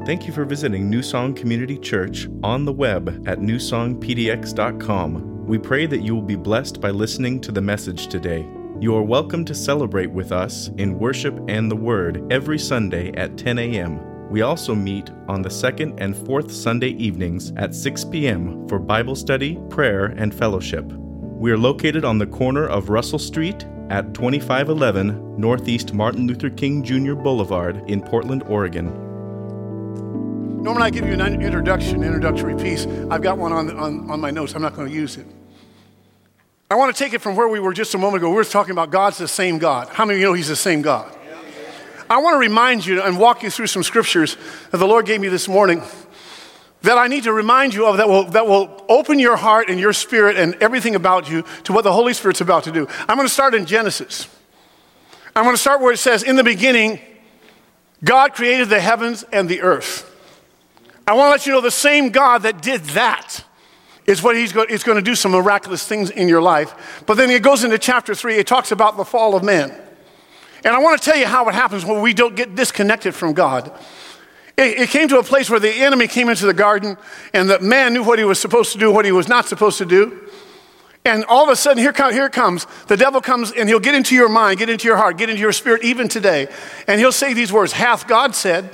Thank you for visiting New Song Community Church on the web at newsongpdx.com. We pray that you will be blessed by listening to the message today. You are welcome to celebrate with us in worship and the Word every Sunday at 10 a.m. We also meet on the second and fourth Sunday evenings at 6 p.m. for Bible study, prayer, and fellowship. We are located on the corner of Russell Street at 2511 Northeast Martin Luther King Jr. Boulevard in Portland, Oregon. Normally I give you an introductory piece. I've got one on my notes. I'm not going to use it. I want to take it from where we were just a moment ago. We were talking about God's the same God. How many of you know He's the same God? I want to remind you and walk you through some scriptures that the Lord gave me this morning that I need to remind you of that will open your heart and your spirit and everything about you to what the Holy Spirit's about to do. I'm going to start in Genesis. I'm going to start where it says, in the beginning, God created the heavens and the earth. I want to let you know the same God that did that is what is going to do some miraculous things in your life. But then it goes into chapter 3. It talks about the fall of man. And I want to tell you how it happens when we don't get disconnected from God. It came to a place where the enemy came into the garden and the man knew what he was supposed to do, what he was not supposed to do. And all of a sudden, here it comes. The devil comes and he'll get into your mind, get into your heart, get into your spirit even today. And he'll say these words, hath God said?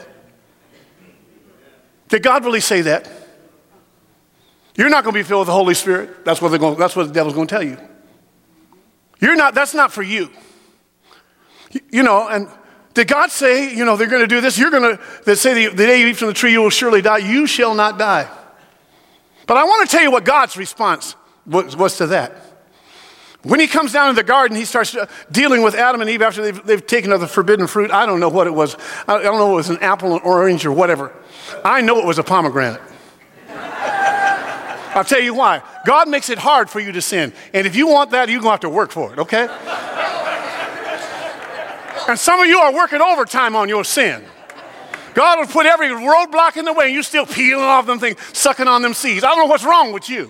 Did God really say that? You're not going to be filled with the Holy Spirit. That's what the devil's going to tell you. That's not for you. You know, and did God say, they're going to do this? They say the day you eat from the tree, you will surely die. You shall not die. But I want to tell you what God's response was to that. When he comes down in the garden, he starts dealing with Adam and Eve after they've taken of the forbidden fruit. I don't know what it was. I don't know if it was an apple, an orange, or whatever. I know it was a pomegranate. I'll tell you why. God makes it hard for you to sin. And if you want that, you're going to have to work for it, okay? And some of you are working overtime on your sin. God will put every roadblock in the way and you're still peeling off them things, sucking on them seeds. I don't know what's wrong with you.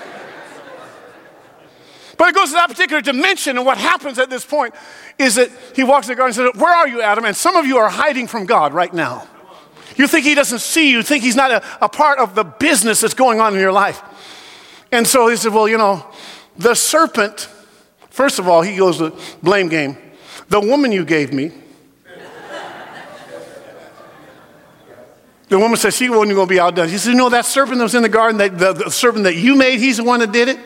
But it goes to that particular dimension, and what happens at this point is that he walks in the garden and says, where are you, Adam? And some of you are hiding from God right now. You think he doesn't see you. You think he's not a part of the business that's going on in your life. And so he said, well, the serpent, first of all, he goes to blame game. The woman you gave me. The woman says she wasn't going to be outdone. She said, that serpent that was in the garden, the serpent that you made, he's the one that did it.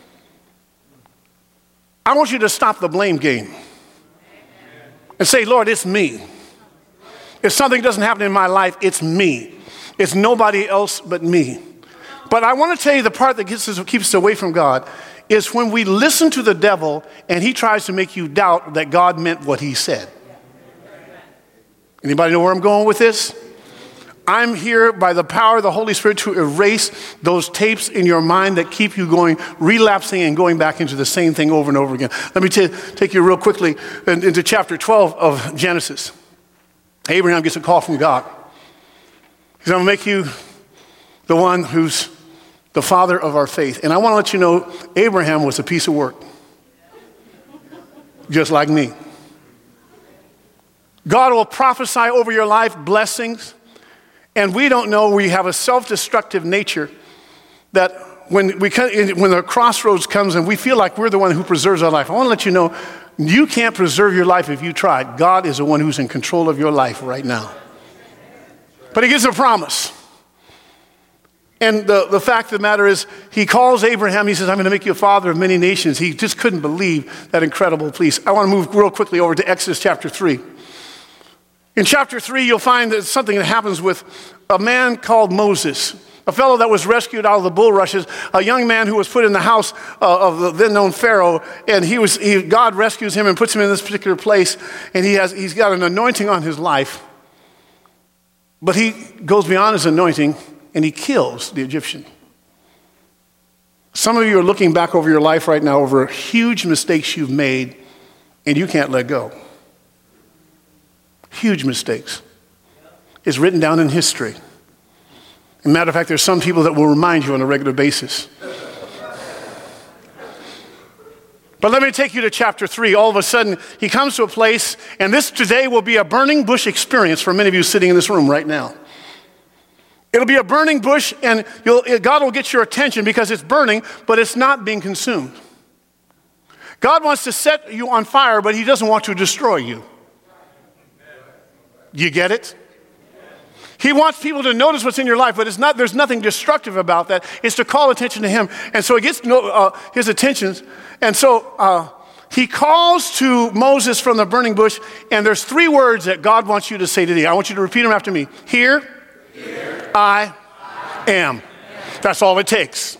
I want you to stop the blame game and say, Lord, it's me. If something doesn't happen in my life, it's me. It's nobody else but me. But I want to tell you the part that keeps us away from God is when we listen to the devil and he tries to make you doubt that God meant what he said. Anybody know where I'm going with this? I'm here by the power of the Holy Spirit to erase those tapes in your mind that keep you going, relapsing and going back into the same thing over and over again. Let me take you real quickly into chapter 12 of Genesis. Abraham gets a call from God. He said, I'm going to make you the one who's the father of our faith. And I want to let you know, Abraham was a piece of work. Just like me. God will prophesy over your life blessings. And we don't know, we have a self-destructive nature that when the crossroads comes and we feel like we're the one who preserves our life, I want to let you know, you can't preserve your life if you try. God is the one who's in control of your life right now. But he gives a promise. And the fact of the matter is, he calls Abraham, he says, I'm going to make you a father of many nations. He just couldn't believe that incredible piece. I want to move real quickly over to Exodus chapter 3. In chapter 3, you'll find that something that happens with a man called Moses, a fellow that was rescued out of the bulrushes, a young man who was put in the house of the then-known Pharaoh, and God rescues him and puts him in this particular place, and he's got an anointing on his life. But he goes beyond his anointing, and he kills the Egyptian. Some of you are looking back over your life right now over huge mistakes you've made, and you can't let go. Huge mistakes. It's written down in history. As a matter of fact, there's some people that will remind you on a regular basis. But let me take you to chapter 3. All of a sudden, he comes to a place, and this today will be a burning bush experience for many of you sitting in this room right now. It'll be a burning bush, and God will get your attention because it's burning, but it's not being consumed. God wants to set you on fire, but he doesn't want to destroy you. You get it? He wants people to notice what's in your life, but there's nothing destructive about that. It's to call attention to him. And so it gets his attention. And so he calls to Moses from the burning bush, and there's 3 words that God wants you to say today. I want you to repeat them after me. Here I am. That's all it takes.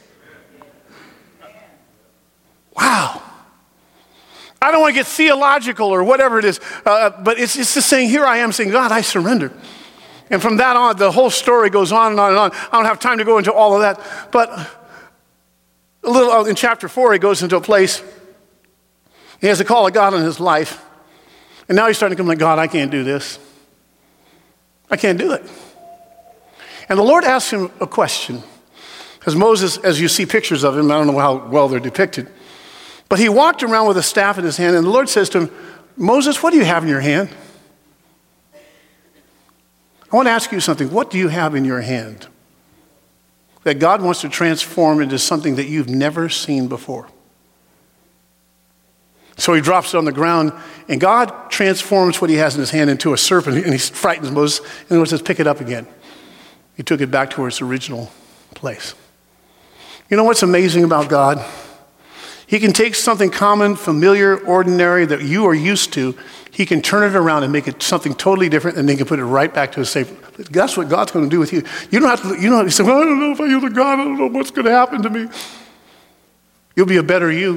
Wow. I don't want to get theological or whatever it is, but it's just saying, here I am, saying, God, I surrender. And from that on, the whole story goes on and on and on. I don't have time to go into all of that. But a little in chapter 4, he goes into a place. He has a call of God in his life. And now he's starting to come like, God, I can't do this. I can't do it. And the Lord asks him a question. Because Moses, as you see pictures of him, I don't know how well they're depicted, but he walked around with a staff in his hand, and the Lord says to him, Moses, what do you have in your hand? I want to ask you something. What do you have in your hand that God wants to transform into something that you've never seen before? So he drops it on the ground, and God transforms what he has in his hand into a serpent, and he frightens Moses, and the Lord says, pick it up again. He took it back to its original place. You know what's amazing about God? He can take something common, familiar, ordinary that you are used to. He can turn it around and make it something totally different, and then he can put it right back to a safe. That's what God's going to do with you. You don't have to, you say, well, I don't know if you're the God. I don't know what's going to happen to me. You'll be a better you.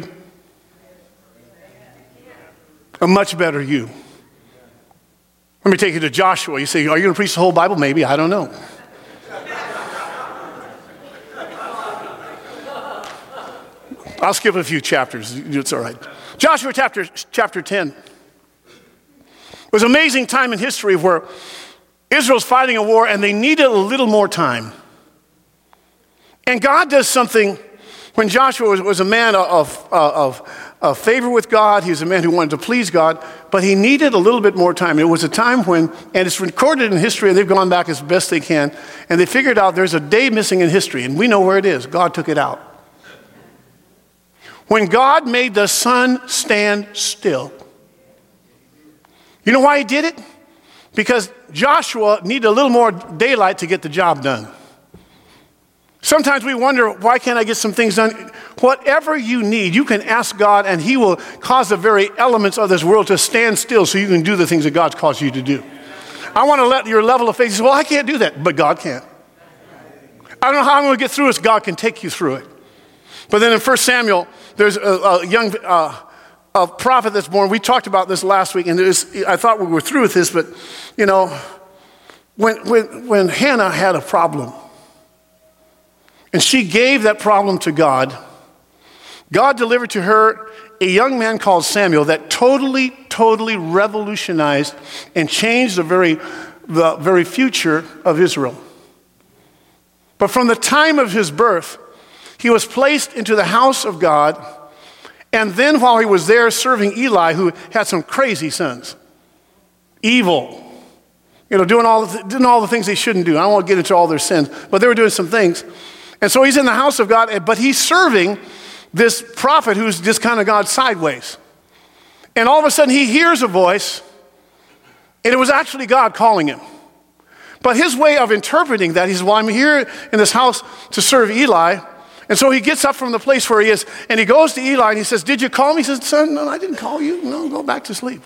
A much better you. Let me take you to Joshua. You say, are you going to preach the whole Bible? Maybe. I don't know. I'll skip a few chapters. It's all right. Joshua chapter 10. It was an amazing time in history where Israel's fighting a war and they needed a little more time. And God does something when Joshua was a man of favor with God. He was a man who wanted to please God, but he needed a little bit more time. It was a time when, and it's recorded in history, and they've gone back as best they can, and they figured out there's a day missing in history, and we know where it is. God took it out. When God made the sun stand still. You know why he did it? Because Joshua needed a little more daylight to get the job done. Sometimes we wonder, why can't I get some things done? Whatever you need, you can ask God, and he will cause the very elements of this world to stand still so you can do the things that God's caused you to do. I want to let your level of faith say, well, I can't do that, but God can. I don't know how I'm going to get through this. God can take you through it. But then in 1 Samuel, there's a young prophet that's born. We talked about this last week, and I thought we were through with this, but, you know, when Hannah had a problem, and she gave that problem to God, God delivered to her a young man called Samuel that totally revolutionized and changed the very future of Israel. But from the time of his birth, he was placed into the house of God, and then while he was there serving Eli, who had some crazy sons, evil, you know, doing all the things they shouldn't do. I don't want to get into all their sins, but they were doing some things. And so he's in the house of God, but he's serving this prophet who's just kind of God sideways. And all of a sudden he hears a voice, and it was actually God calling him. But his way of interpreting that, he says, well, I'm here in this house to serve Eli. And so he gets up from the place where he is, and he goes to Eli, and he says, did you call me? He says, son, no, I didn't call you. No, go back to sleep.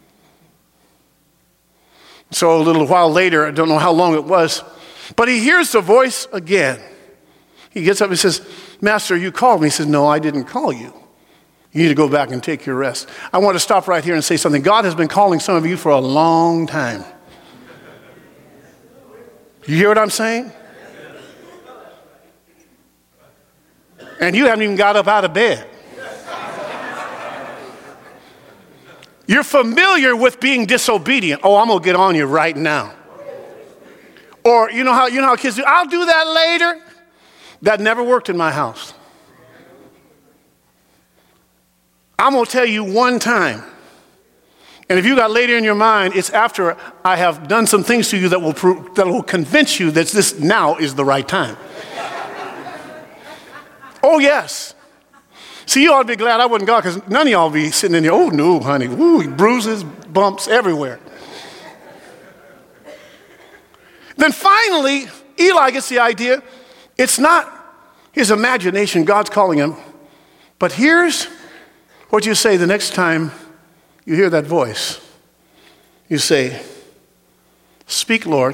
So a little while later, I don't know how long it was, but he hears the voice again. He gets up and says, Master, you called me. He says, no, I didn't call you. You need to go back and take your rest. I want to stop right here and say something. God has been calling some of you for a long time. You hear what I'm saying? And you haven't even got up out of bed. You're familiar with being disobedient. Oh, I'm going to get on you right now. Or you know how kids do, I'll do that later. That never worked in my house. I'm going to tell you one time. And if you got later in your mind, it's after I have done some things to you that will convince you that this now is the right time. Oh, yes. See, you ought to be glad I wasn't God, because none of y'all be sitting in here, oh, no, honey, woo, bruises, bumps everywhere. Then finally, Eli gets the idea. It's not his imagination, God's calling him. But here's what you say the next time you hear that voice. You say, speak, Lord,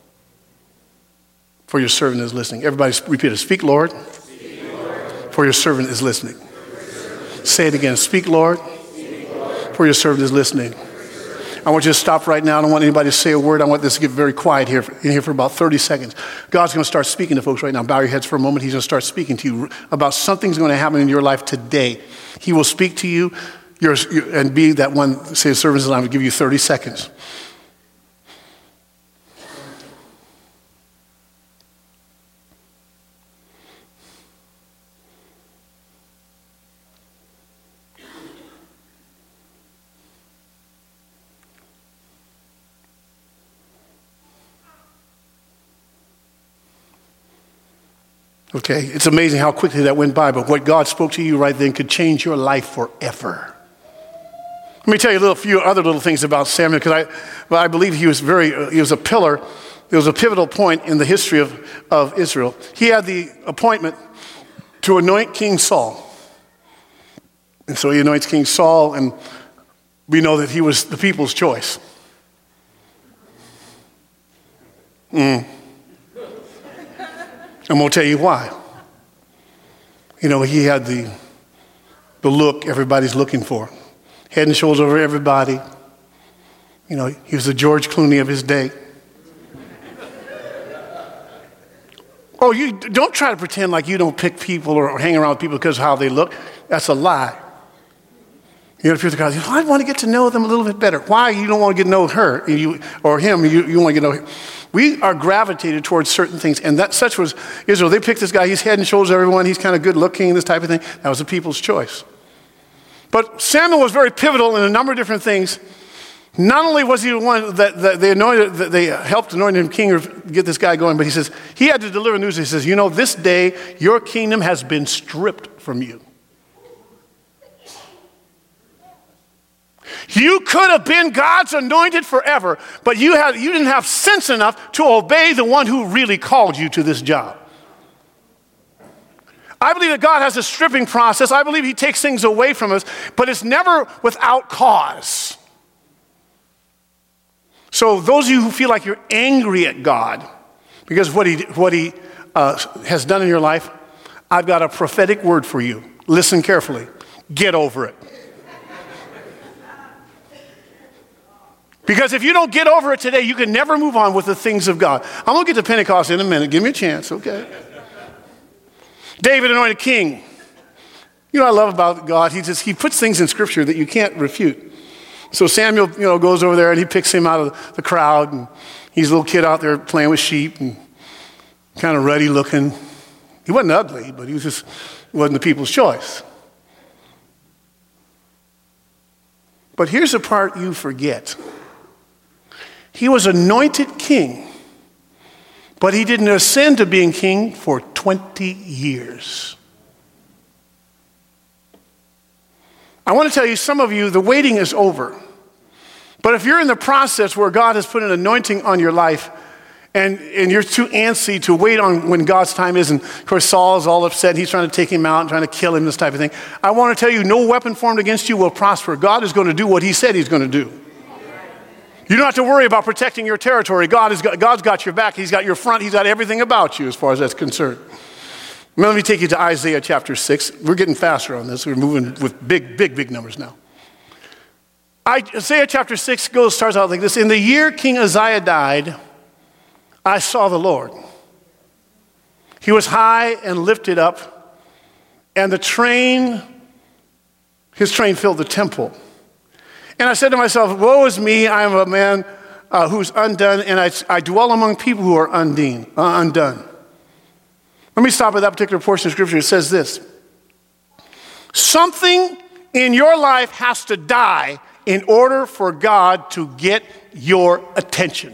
for your servant is listening. Everybody repeat it. Speak, Lord, for your servant is listening. Say it again. Speak, Lord, for your servant is listening. I want you to stop right now. I don't want anybody to say a word. I want this to get very quiet in here for about 30 seconds. God's going to start speaking to folks right now. Bow your heads for a moment. He's going to start speaking to you about something's going to happen in your life today. He will speak to you and be that one, say, servants, and I will give you 30 seconds. Okay, it's amazing how quickly that went by, but what God spoke to you right then could change your life forever. Let me tell you a few other little things about Samuel, because I believe he was a pillar. There was a pivotal point in the history of Israel. He had the appointment to anoint King Saul. And so he anoints King Saul, and we know that he was the people's choice. I'm going to tell you why. You know, he had the look everybody's looking for. Head and shoulders over everybody. You know, he was the George Clooney of his day. Oh, you don't try to pretend like you don't pick people or hang around with people because of how they look. That's a lie. You know, if you're the guy, I want to get to know them a little bit better. Why? You don't want to get to know her or him. You want to get to know him. We are gravitated towards certain things, and such was Israel. They picked this guy. He's head and shoulders everyone. He's kind of good looking, this type of thing. That was the people's choice. But Samuel was very pivotal in a number of different things. Not only was he the one that they anointed, that they helped anoint him king or get this guy going, but he says he had to deliver news. He says, you know, this day your kingdom has been stripped from you. You could have been God's anointed forever, but you didn't have sense enough to obey the one who really called you to this job. I believe that God has a stripping process. I believe he takes things away from us, but it's never without cause. So those of you who feel like you're angry at God because of what he has done in your life, I've got a prophetic word for you. Listen carefully. Get over it. Because if you don't get over it today, you can never move on with the things of God. I'm going to get to Pentecost in a minute. Give me a chance, okay? David, anointed king. You know what I love about God? He puts things in Scripture that you can't refute. So Samuel, goes over there and he picks him out of the crowd. And he's a little kid out there playing with sheep and kind of ruddy looking. He wasn't ugly, but he wasn't the people's choice. But here's the part you forget. He was anointed king, but he didn't ascend to being king for 20 years. I want to tell you, some of you, the waiting is over. But if you're in the process where God has put an anointing on your life and you're too antsy to wait on when God's time is, and of course Saul is all upset, he's trying to take him out and trying to kill him, this type of thing. I want to tell you, no weapon formed against you will prosper. God is going to do what he said he's going to do. You don't have to worry about protecting your territory. God's got your back. He's got your front. He's got everything about you as far as that's concerned. Now, let me take you to Isaiah chapter 6. We're getting faster on this. We're moving with big numbers now. Isaiah chapter 6 starts out like this. In the year King Uzziah died, I saw the Lord. He was high and lifted up, and his train filled the temple. And I said to myself, woe is me, I am a man who's undone, and I dwell among people who are undone. Let me stop at that particular portion of Scripture. It says this. Something in your life has to die in order for God to get your attention.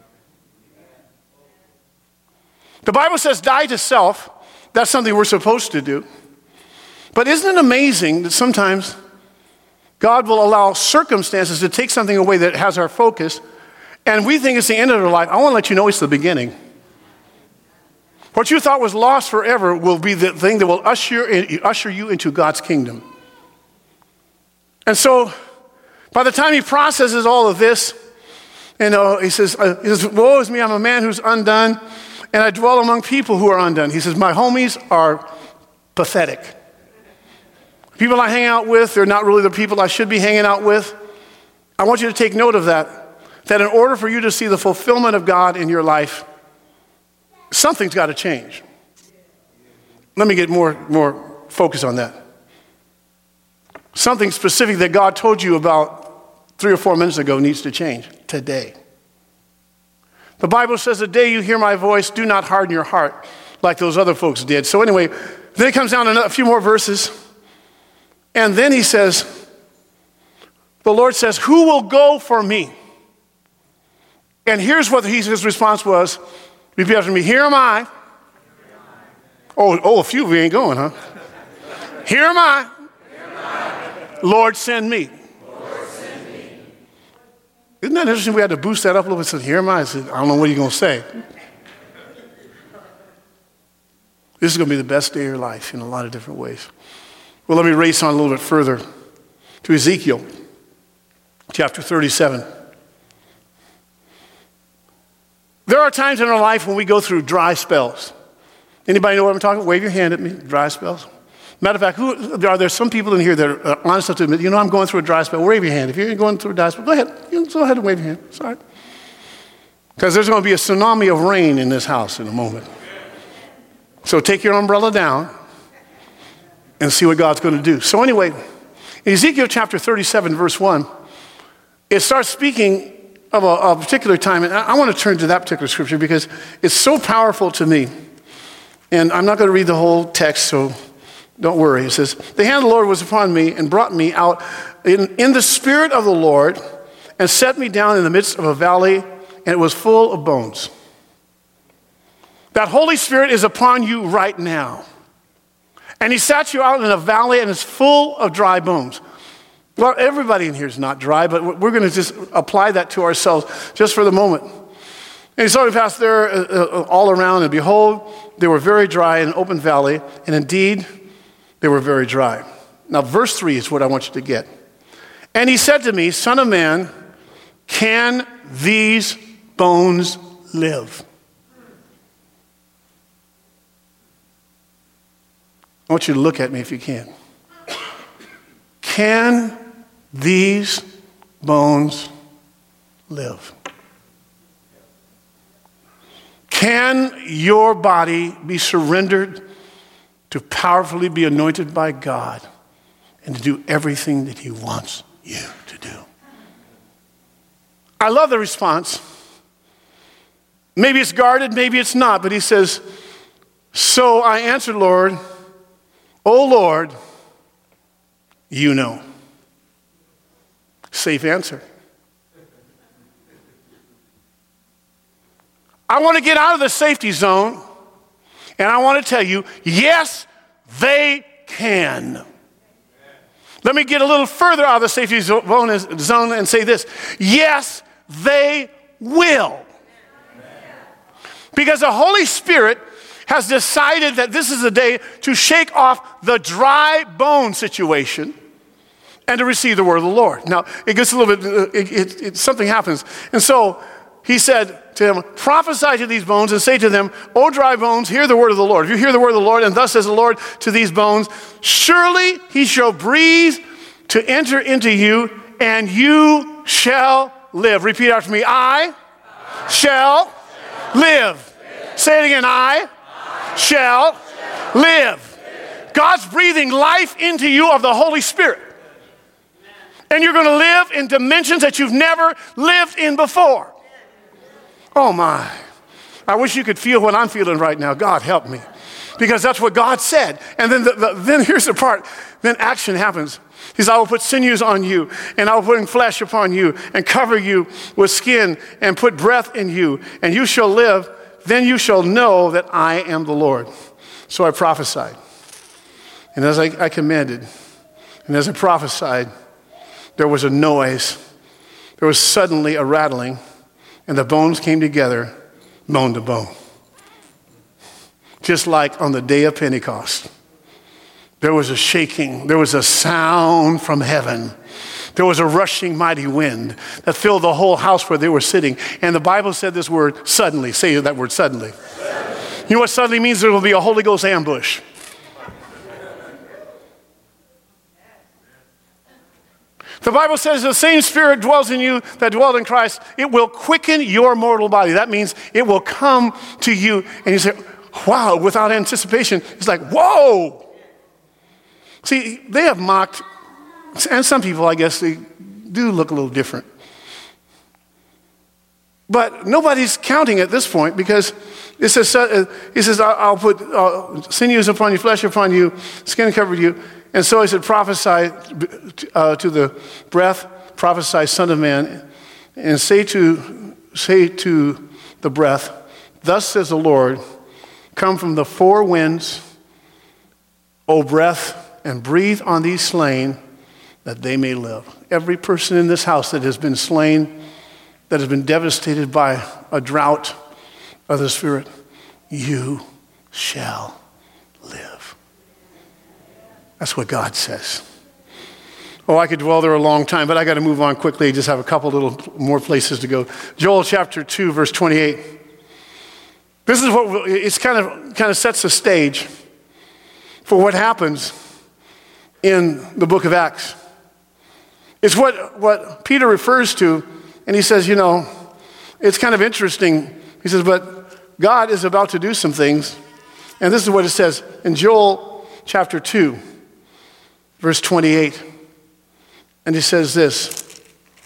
The Bible says die to self. That's something we're supposed to do. But isn't it amazing that sometimes God will allow circumstances to take something away that has our focus, and we think it's the end of our life? I want to let you know it's the beginning. What you thought was lost forever will be the thing that will usher you into God's kingdom. And so, by the time he processes all of this, he says, woe is me, I'm a man who's undone, and I dwell among people who are undone. He says, my homies are pathetic. People I hang out with, they're not really the people I should be hanging out with. I want you to take note of that in order for you to see the fulfillment of God in your life, something's got to change. Let me get more focus on that. Something specific that God told you about 3 or 4 minutes ago needs to change today. The Bible says, the day you hear my voice, do not harden your heart like those other folks did. So anyway, then it comes down to a few more verses. And then he says, the Lord says, who will go for me? And here's what his response was. Repeat after me. Here am I. Oh, a few of you ain't going, huh? Here am I. Lord, send me. Isn't that interesting? We had to boost that up a little bit. Said, here am I. I said, I don't know what you're going to say. This is going to be the best day of your life in a lot of different ways. Well, let me race on a little bit further to Ezekiel, chapter 37. There are times in our life when we go through dry spells. Anybody know what I'm talking about? Wave your hand at me. Dry spells. Matter of fact, are there some people in here that are honest enough to admit, I'm going through a dry spell? Wave your hand. If you're going through a dry spell, go ahead. Go ahead and wave your hand. Sorry. Because there's going to be a tsunami of rain in this house in a moment. So take your umbrella down and see what God's going to do. So anyway, in Ezekiel chapter 37, verse 1, it starts speaking of a particular time. And I want to turn to that particular scripture because it's so powerful to me. And I'm not going to read the whole text, so don't worry. It says, the hand of the Lord was upon me and brought me out in the spirit of the Lord and set me down in the midst of a valley, and it was full of bones. That Holy Spirit is upon you right now. And he sat you out in a valley and it's full of dry bones. Well, everybody in here is not dry, but we're going to just apply that to ourselves just for the moment. And so we passed there all around, and behold, they were very dry in an open valley, and indeed, they were very dry. Now, verse 3 is what I want you to get. And he said to me, Son of man, can these bones live? I want you to look at me if you can. Can these bones live? Can your body be surrendered to powerfully be anointed by God and to do everything that he wants you to do? I love the response. Maybe it's guarded, maybe it's not, but he says, so I answered, Lord, oh Lord, you know. Safe answer. I want to get out of the safety zone, and I want to tell you, yes, they can. Let me get a little further out of the safety zone and say this. Yes, they will. Because the Holy Spirit has decided that this is a day to shake off the dry bone situation and to receive the word of the Lord. Now, it gets a little bit, something happens. And so he said to him, prophesy to these bones and say to them, O dry bones, hear the word of the Lord. If you hear the word of the Lord, and thus says the Lord to these bones, surely he shall breathe to enter into you, and you shall live. Repeat after me. I shall live. Say it again. I shall live. God's breathing life into you of the Holy Spirit. And you're going to live in dimensions that you've never lived in before. Oh my. I wish you could feel what I'm feeling right now. God help me. because that's what God said. And then, then here's the part. Then action happens. He says, I will put sinews on you, and I will put flesh upon you, and cover you with skin, and put breath in you, and you shall live. Then you shall know that I am the Lord. So I prophesied. And as I commanded, and as I prophesied, there was a noise. There was suddenly a rattling, and the bones came together, bone to bone. Just like on the day of Pentecost. There was a shaking. There was a sound from heaven. There was a rushing mighty wind that filled the whole house where they were sitting. And the Bible said this word, suddenly. Say that word, suddenly. You know what suddenly means? There will be a Holy Ghost ambush. The Bible says the same Spirit dwells in you that dwelled in Christ. It will quicken your mortal body. That means it will come to you. And you say, wow, without anticipation. It's like, whoa. See, they have mocked, and some people, I guess, they do look a little different. But nobody's counting at this point because it says, he says, I'll put sinews upon you, flesh upon you, skin covered you. And so he said, prophesy to the breath, prophesy, Son of Man, and say to the breath, thus says the Lord, come from the four winds, O breath, and breathe on these slain that they may live. Every person in this house that has been slain, that has been devastated by a drought of the Spirit, you shall live. That's what God says. Oh, I could dwell there a long time, but I got to move on quickly. I just have a couple little more places to go. Joel chapter 2, verse 28. This is what it's kind of sets the stage for what happens in the book of Acts. It's what Peter refers to, and he says, you know, it's kind of interesting. He says, but God is about to do some things. And this is what it says in Joel chapter 2, verse 28. And he says this,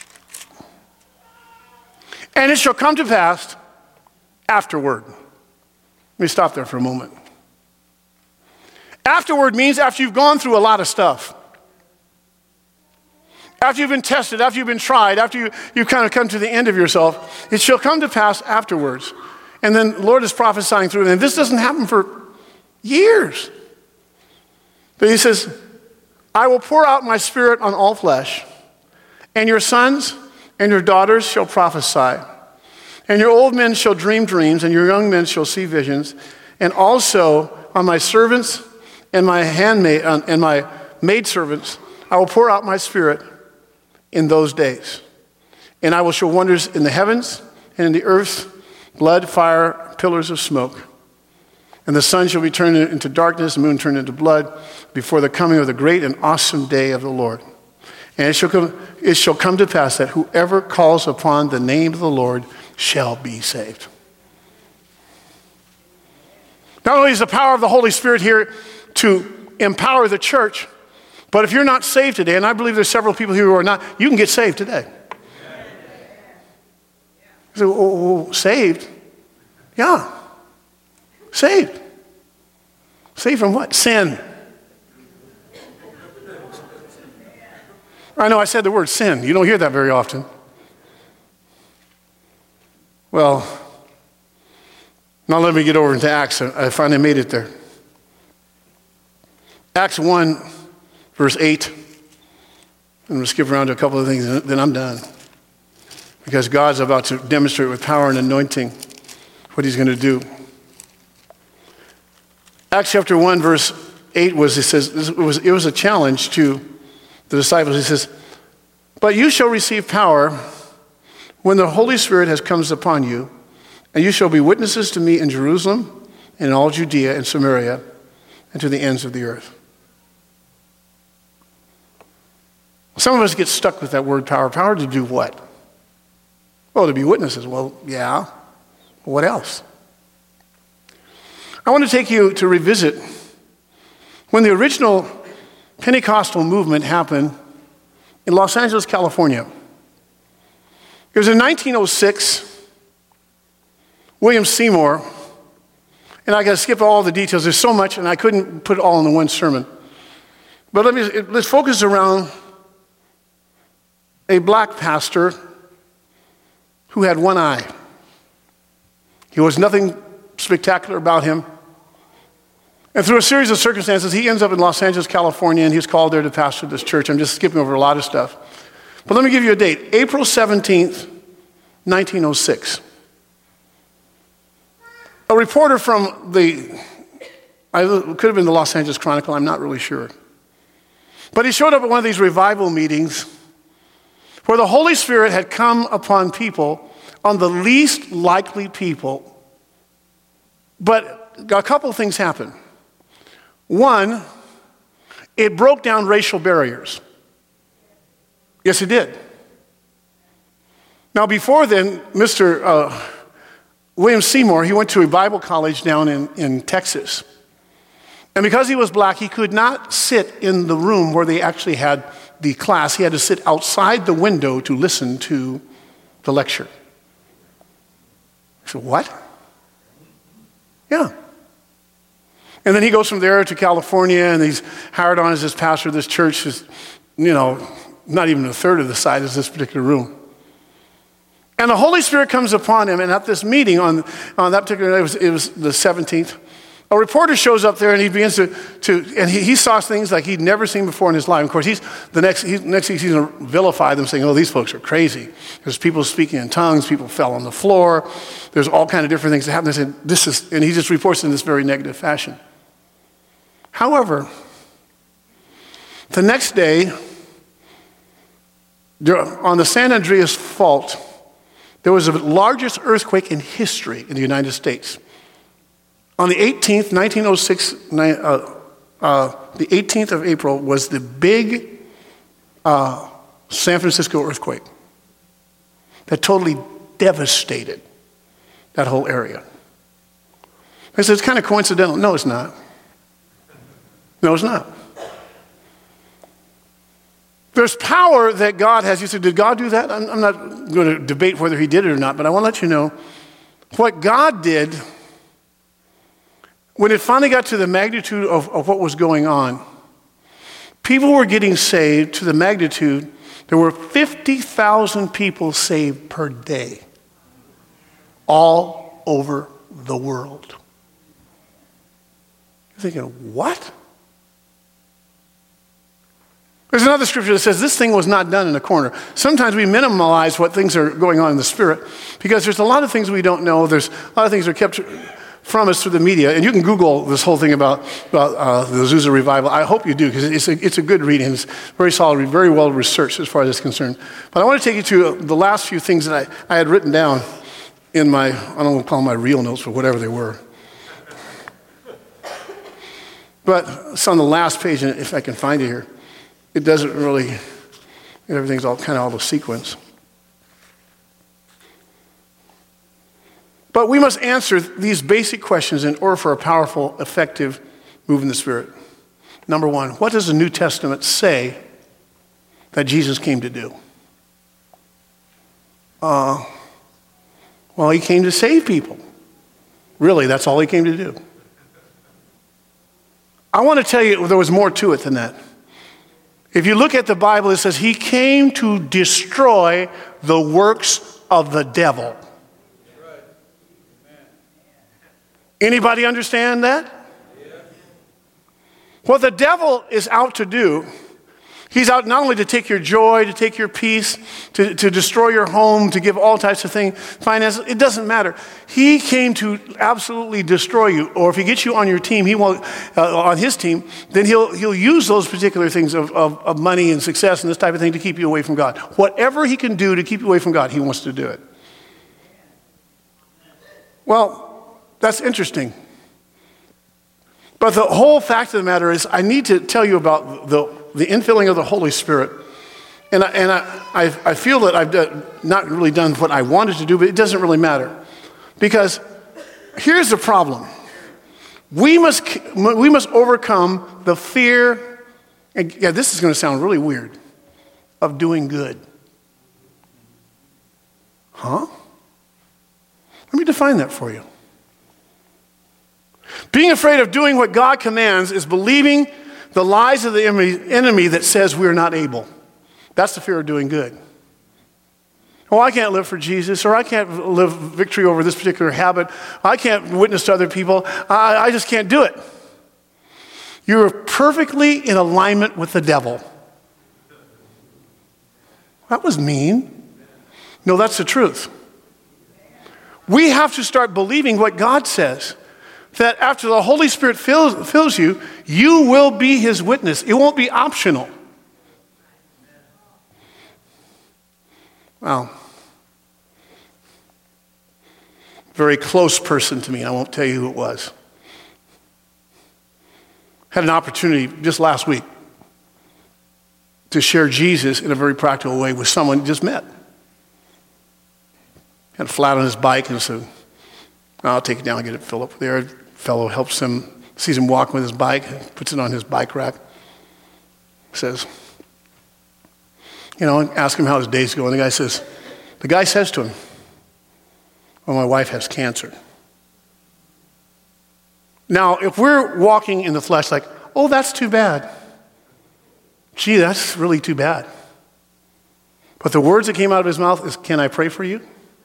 and it shall come to pass afterward. Let me stop there for a moment. Afterward means after you've gone through a lot of stuff. After you've been tested, after you've been tried, after you've kind of come to the end of yourself, it shall come to pass afterwards. And then the Lord is prophesying through it. And this doesn't happen for years. But he says, I will pour out my Spirit on all flesh, and your sons and your daughters shall prophesy, and your old men shall dream dreams, and your young men shall see visions, and also on my servants and my handmaid and my maidservants, I will pour out my Spirit in those days. And I will show wonders in the heavens and in the earth, blood, fire, pillars of smoke. And the sun shall be turned into darkness, the moon turned into blood, before the coming of the great and awesome day of the Lord. And it shall come to pass that whoever calls upon the name of the Lord shall be saved. Not only is the power of the Holy Spirit here to empower the church, but if you're not saved today, and I believe there's several people here who are not, you can get saved today. You say, oh, saved? Yeah. Saved. Saved from what? Sin. I know I said the word sin. You don't hear that very often. Well, now let me get over into Acts. I finally made it there. Acts 1, verse 8. I'm going to skip around to a couple of things, and then I'm done. Because God's about to demonstrate with power and anointing what he's going to do. Acts chapter 1, verse 8 it was a challenge to the disciples. He says, but you shall receive power when the Holy Spirit has come upon you, and you shall be witnesses to me in Jerusalem and in all Judea and Samaria and to the ends of the earth. Some of us get stuck with that word power. Power to do what? Well, to be witnesses. Well, yeah. What else? I want to take you to revisit when the original Pentecostal movement happened in Los Angeles, California. It was in 1906. William Seymour And I got to skip all the details. There's so much, and I couldn't put it all in one sermon. But let's focus around a black pastor who had one eye. There was nothing spectacular about him. And through a series of circumstances, he ends up in Los Angeles, California, and he's called there to pastor this church. I'm just skipping over a lot of stuff. But let me give you a date. April 17th, 1906. A reporter from it could have been the Los Angeles Chronicle, I'm not really sure. But he showed up at one of these revival meetings where the Holy Spirit had come upon people, on the least likely people. But a couple things happened. One, it broke down racial barriers. Yes, it did. Now, before then, Mr. William Seymour, he went to a Bible college down in Texas. And because he was black, he could not sit in the room where they actually had the class. He had to sit outside the window to listen to the lecture. I said, what? Yeah. And then he goes from there to California, and he's hired on as this pastor of this church. Is, not even a third of the size of this particular room. And the Holy Spirit comes upon him, and at this meeting on that particular day, it was the 17th, a reporter shows up there, and he begins and he saw things like he'd never seen before in his life. Of course, next he's going to vilify them, saying, oh, these folks are crazy. There's people speaking in tongues, people fell on the floor, there's all kind of different things that happen. And he just reports in this very negative fashion. However, the next day, on the San Andreas Fault, there was the largest earthquake in history in the United States. On the 18th, 1906, the 18th of April was the big San Francisco earthquake that totally devastated that whole area. I said, it's kind of coincidental. No, it's not. No, it's not. There's power that God has. You said, did God do that? I'm not going to debate whether he did it or not, but I want to let you know what God did when it finally got to the magnitude of what was going on. People were getting saved to the magnitude, there were 50,000 people saved per day all over the world. You're thinking, what? There's another scripture that says this thing was not done in a corner. Sometimes we minimize what things are going on in the spirit because there's a lot of things we don't know. There's a lot of things that are kept from us through the media. And you can Google this whole thing about the Azusa revival. I hope you do because it's a good reading. It's very solid, very well researched as far as it's concerned. But I want to take you to the last few things that I had written down in my, I don't want to call them my real notes, but whatever they were. But it's on the last page, and if I can find it here. It doesn't really, everything's all kind of out of sequence. But we must answer these basic questions in order for a powerful, effective move in the Spirit. Number one, what does the New Testament say that Jesus came to do? Well, he came to save people. Really, that's all he came to do. I want to tell you there was more to it than that. If you look at the Bible, it says he came to destroy the works of the devil. Anybody understand that? What the devil is out to do, he's out not only to take your joy, to take your peace, to destroy your home, to give all types of things, finances, it doesn't matter. He came to absolutely destroy you. Or if he gets you on your team, he won't, on his team, then he'll use those particular things of money and success and this type of thing to keep you away from God. Whatever he can do to keep you away from God, he wants to do it. Well, that's interesting. But the whole fact of the matter is I need to tell you about the infilling of the Holy Spirit. And I feel that I've not really done what I wanted to do, but it doesn't really matter. Because here's the problem. We must overcome the fear, and yeah, this is going to sound really weird, of doing good. Huh? Let me define that for you. Being afraid of doing what God commands is believing the lies of the enemy that says we're not able. That's the fear of doing good. Oh, I can't live for Jesus, or I can't live victory over this particular habit. I can't witness to other people. I just can't do it. You're perfectly in alignment with the devil. That was mean. No, that's the truth. We have to start believing what God says. That after the Holy Spirit fills you, you will be his witness. It won't be optional. Wow. Very close person to me. I won't tell you who it was. Had an opportunity just last week to share Jesus in a very practical way with someone just met. Had a flat on his bike and said, I'll take it down and get it filled up there. A fellow helps him, sees him walking with his bike, puts it on his bike rack. Says, ask him how his day's going. The guy says to him, well, my wife has cancer. Now, if we're walking in the flesh like, oh, that's too bad. Gee, that's really too bad. But the words that came out of his mouth is, can I pray for you?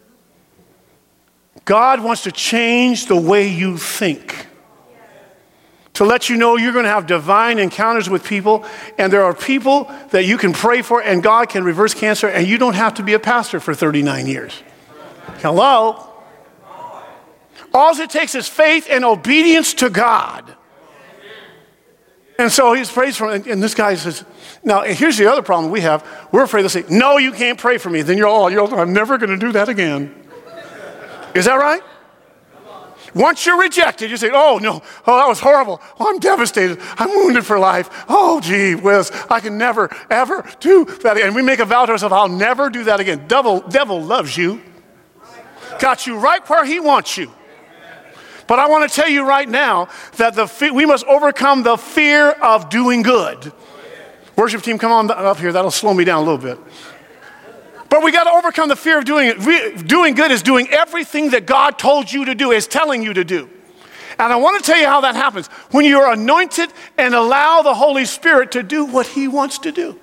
God wants to change the way you think. To let you know you're going to have divine encounters with people, and there are people that you can pray for, and God can reverse cancer, and you don't have to be a pastor for 39 years. Hello? All it takes is faith and obedience to God. And so he prays for him, and this guy says, now here's the other problem we have. We're afraid to say, no, you can't pray for me. Then I'm never going to do that again. Is that right? Once you're rejected, you say, oh, no, oh, that was horrible. Oh, I'm devastated. I'm wounded for life. Oh, gee whiz, I can never, ever do that again. And we make a vow to ourselves, I'll never do that again. Devil loves you. Got you right where he wants you. But I want to tell you right now that we must overcome the fear of doing good. Worship team, come on up here. That'll slow me down a little bit. But we got to overcome the fear of doing it. Doing good is doing everything that God told you to do, is telling you to do. And I want to tell you how that happens. When you're anointed and allow the Holy Spirit to do what he wants to do.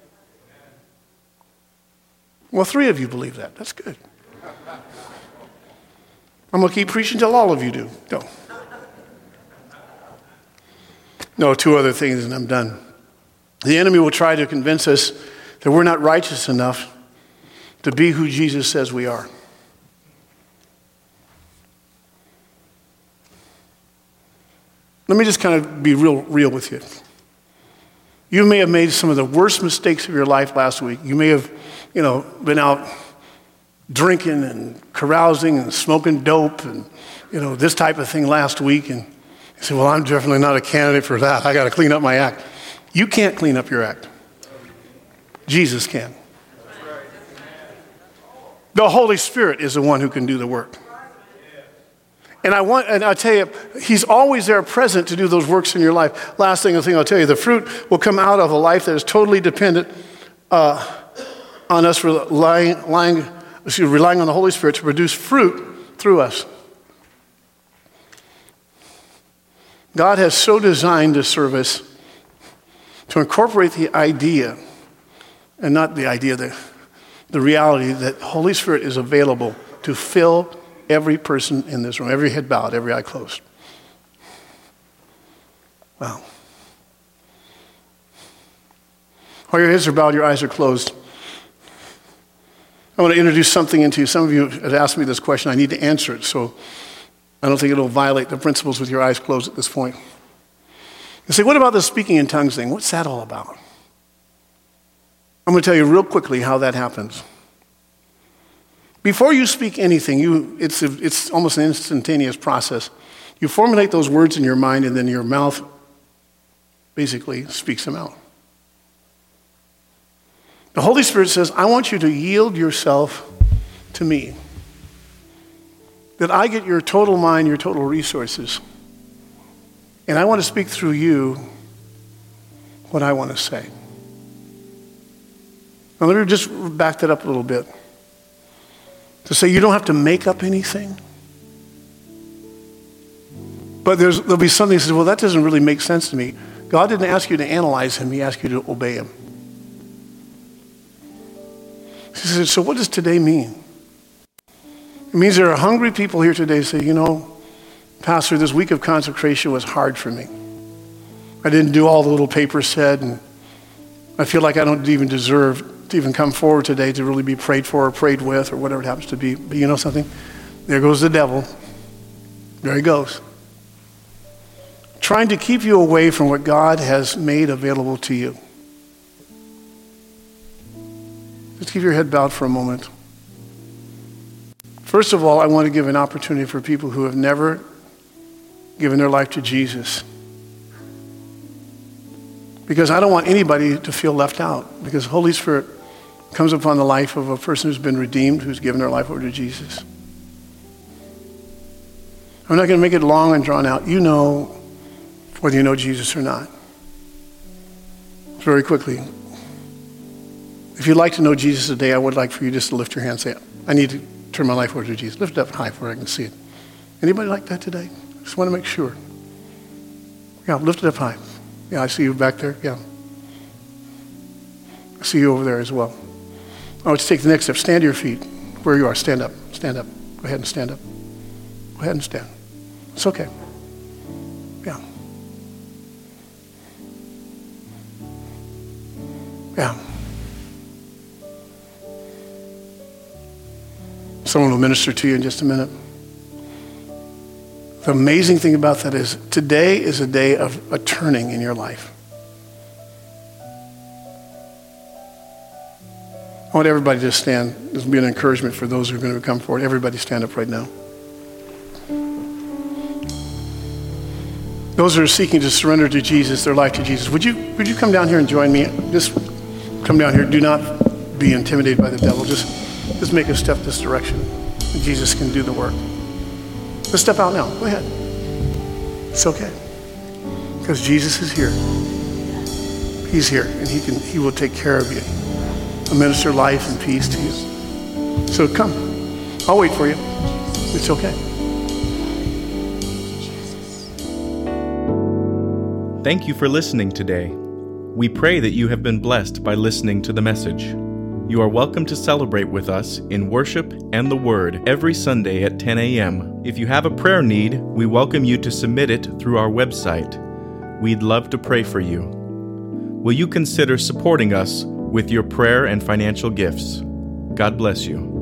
Well, 3 of you believe that. That's good. I'm going to keep preaching till all of you do. Go. No, 2 other things and I'm done. The enemy will try to convince us that we're not righteous enough to be who Jesus says we are. Let me just kind of be real with you. You may have made some of the worst mistakes of your life last week. You may have, been out drinking and carousing and smoking dope and, this type of thing last week. And you say, well, I'm definitely not a candidate for that. I got to clean up my act. You can't clean up your act. Jesus can. The Holy Spirit is the one who can do the work. And I tell you, he's always there present to do those works in your life. Last thing I'll tell you, the fruit will come out of a life that is totally dependent on us relying on the Holy Spirit to produce fruit through us. God has so designed this service to incorporate the idea, and not the idea, the reality that the Holy Spirit is available to fill every person in this room, every head bowed, every eye closed. Wow. While your heads are bowed, your eyes are closed, I want to introduce something into you. Some of you have asked me this question. I need to answer it, so I don't think it'll violate the principles with your eyes closed at this point. You say, what about the speaking in tongues thing? What's that all about? I'm going to tell you real quickly how that happens. Before you speak anything, it's almost an instantaneous process. You formulate those words in your mind, and then your mouth basically speaks them out. The Holy Spirit says, I want you to yield yourself to me. That I get your total mind, your total resources. And I want to speak through you what I want to say. Now let me just back that up a little bit. To say you don't have to make up anything. But there'll be something that says, well, that doesn't really make sense to me. God didn't ask you to analyze him. He asked you to obey him. He said, so what does today mean? It means there are hungry people here today who say, you know, Pastor, this week of consecration was hard for me. I didn't do all the little papers said, and I feel like I don't even deserve to even come forward today to really be prayed for or prayed with or whatever it happens to be. But you know something? There goes the devil. There he goes. Trying to keep you away from what God has made available to you. Just keep your head bowed for a moment. First of all, I want to give an opportunity for people who have never given their life to Jesus. Because I don't want anybody to feel left out. Because Holy Spirit comes upon the life of a person who's been redeemed, who's given their life over to Jesus. I'm not going to make it long and drawn out. You know whether you know Jesus or not. Very quickly. If you'd like to know Jesus today, I would like for you just to lift your hand and say, I need to turn my life over to Jesus. Lift it up high where I can see it. Anybody like that today? Just want to make sure. Yeah, lift it up high. Yeah, I see you back there. Yeah. I see you over there as well. I want you to take the next step. Stand to your feet. Where you are, stand up. Stand up. Go ahead and stand up. Go ahead and stand. It's okay. Yeah. Yeah. Someone will minister to you in just a minute. The amazing thing about that is today is a day of a turning in your life. I want everybody to stand. This will be an encouragement for those who are going to come forward. Everybody stand up right now. Those who are seeking to surrender to Jesus, their life to Jesus, would you come down here and join me? Just come down here. Do not be intimidated by the devil. Just make a step this direction. And Jesus can do the work. Let's step out now. Go ahead. It's okay. Because Jesus is here. He's here, and he will take care of you. He'll minister life and peace to you. So come. I'll wait for you. It's okay. Thank you for listening today. We pray that you have been blessed by listening to the message. You are welcome to celebrate with us in worship and the Word every Sunday at 10 a.m. If you have a prayer need, we welcome you to submit it through our website. We'd love to pray for you. Will you consider supporting us with your prayer and financial gifts? God bless you.